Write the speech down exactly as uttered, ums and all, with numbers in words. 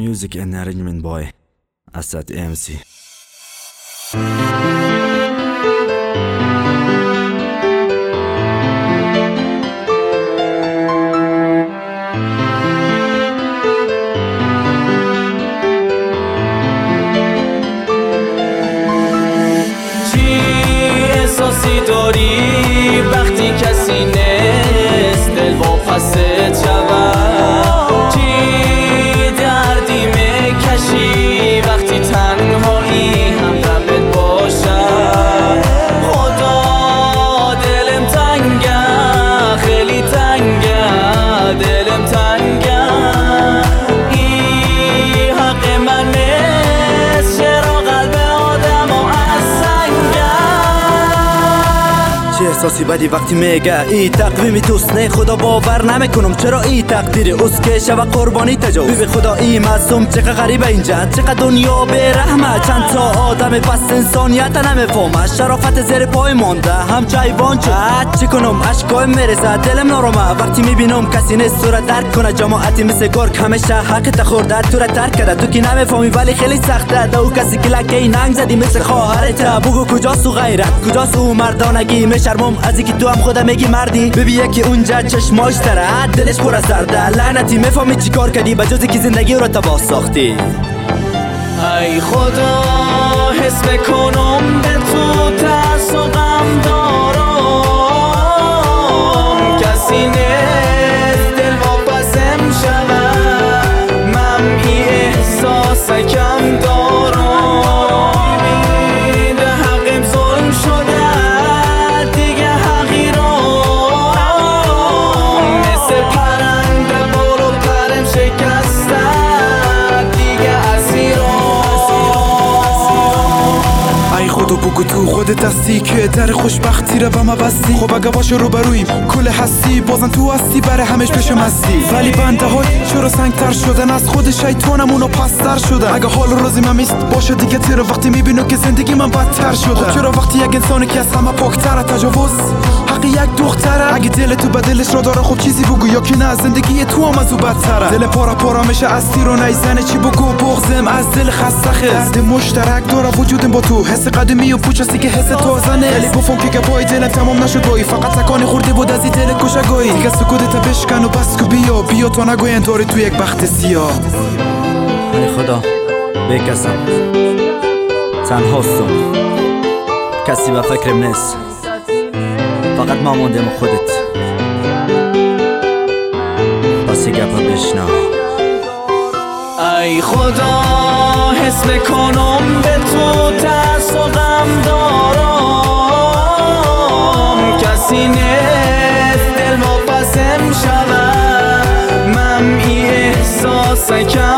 Music and arrangement by Asad M C. احساسی داری وقتی کسی نیست دل واپست شود؟ چی دردی میکشی وقتی تنهایی همدمت باشد؟ خدا دلم تنگه، خیلی تنگه، دلم تنگه، این حق من نیست، چرا قلب آدم و از سنگه؟ چه احساسی بدی وقتی میگه ای تقویمی توست، نه خدا باور نمیکنم چرا ای تقدیر اسکه شب قربانی تجاوز به خدا ای معصوم. چقدر غریبه اینجا، چقدر دنیا به رحمه، چند تا آدم پس انسانیت نمیفهمه، شرافت زیر پای مانده همچه حیوان شد. چی کنم اشکایم میرسه دلم نارمه وقتی میبینم کسی نیست صورت درک کنه. جماعتی مثل گرگ همیشه حق تخورده تو را ترک کرده، تو کی نمیفهمی ولی خیلی سخته. دو کسی که لکه ننگ زدی مثل خواهرت، بگو کجاست او غیرت، کجاست او مردانگی؟ میشرمم از اینکه تو هم خودم میگی مردی. ببین که اونجا چشماش داره دلش پر از درده، لعنتی میفهمی چی کار کردی به جز که زندگی رو تباه ساختی. ای خدا حس بکنم به تو ترس و غم دارم، کسی نیست دل واپسم شود، من این احساس کم دارم. به حقم ظلم شده دیگه حقیرم، مثل پرنده بارو پرم شکسته دیگه ای خودو بگو تو خودت هستی که در خوشبختی رو به ما بستی. خب اگه باشه رو برویم کل هستی بازن تو هستی برای همش بشم هستی، ولی بنده های چرا سنگتر شدن از خود شیطانمونو پستر شدن. اگه حال روزی من میست باشه دیگه تیرو وقتی میبینو که زندگی من بدتر شده. خب چرا وقتی یک انسانی که از همه پاکتره تجاوز حق یک دختره؟ اگه دل تو به دلش را داره خب چیزی بگو، یا که نه زندگی تو هم از او بدتره. دل پارا پارا میشه از تیر و نیزنه، چی بگو بغزم از دل خسته خیز. درد مشترک داره وجودم با تو، حس قدیمی و پوچستی که حس تازنه. خیلی بفهم که پای دلم تمام نشد گویی، فقط تکانی خورده بود از این دل کشگویی. دیگه سکوتت بشکن و بس که بیا بیا تو نگوین داری تو یک بخت سیاه. ای خدا بکسم تنهاستم، کسی به فکرم نیست، فقط ما موندم خودت. بس گپا بشنو. ای خدا حس میکنم به تو ترس و غم دارم، کسی نیست دل واپسم شود، من این احساس کم